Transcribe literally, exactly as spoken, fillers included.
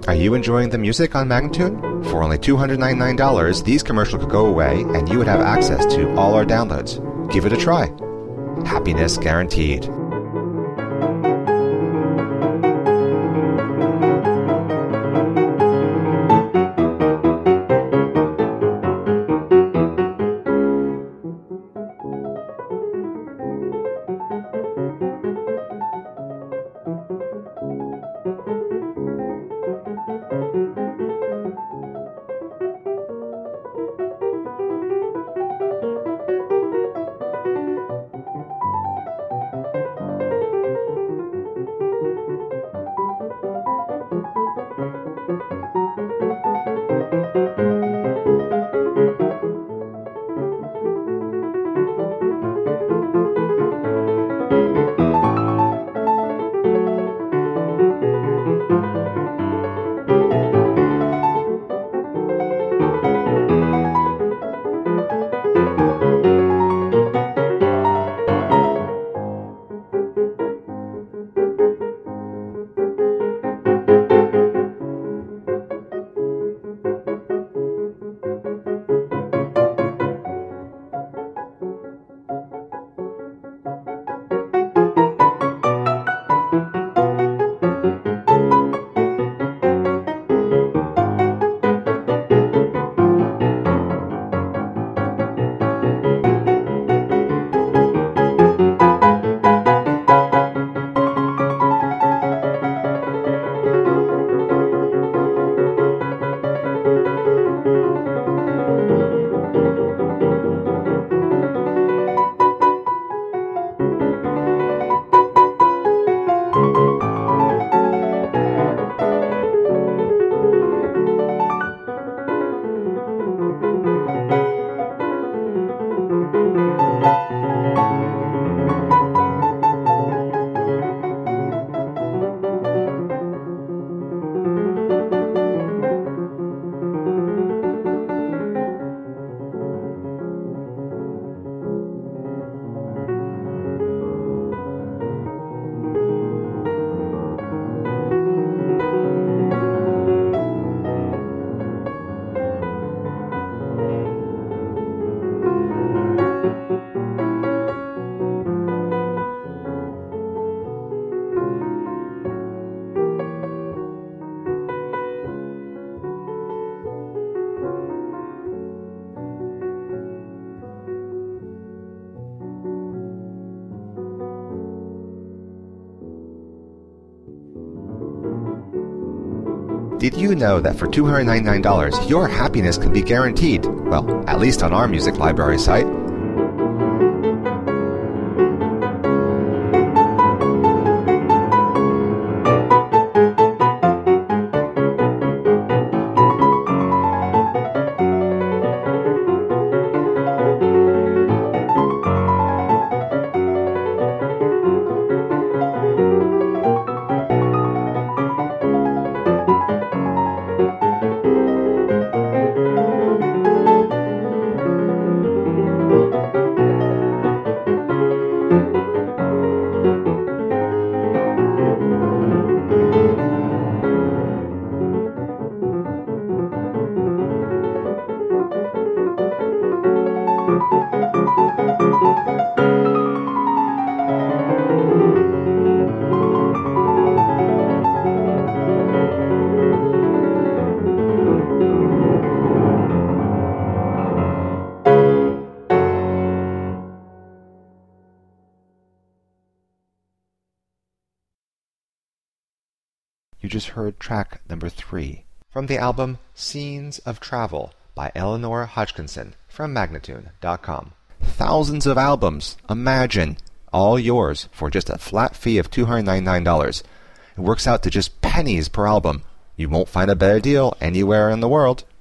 Are you enjoying the music on Magnatune? For only two hundred ninety-nine dollars, these commercials could go away and you would have access to all our downloads. Give it a try. Happiness guaranteed. Did you know that for two hundred ninety-nine dollars, your happiness can be guaranteed? Well, at least on our music library site. You just heard track number three from the album Scenes of Travel by Eleanor Hodgkinson from Magnatune dot com. Thousands of albums, imagine, all yours for just a flat fee of two hundred ninety-nine dollars. It works out to just pennies per album. You won't find a better deal anywhere in the world.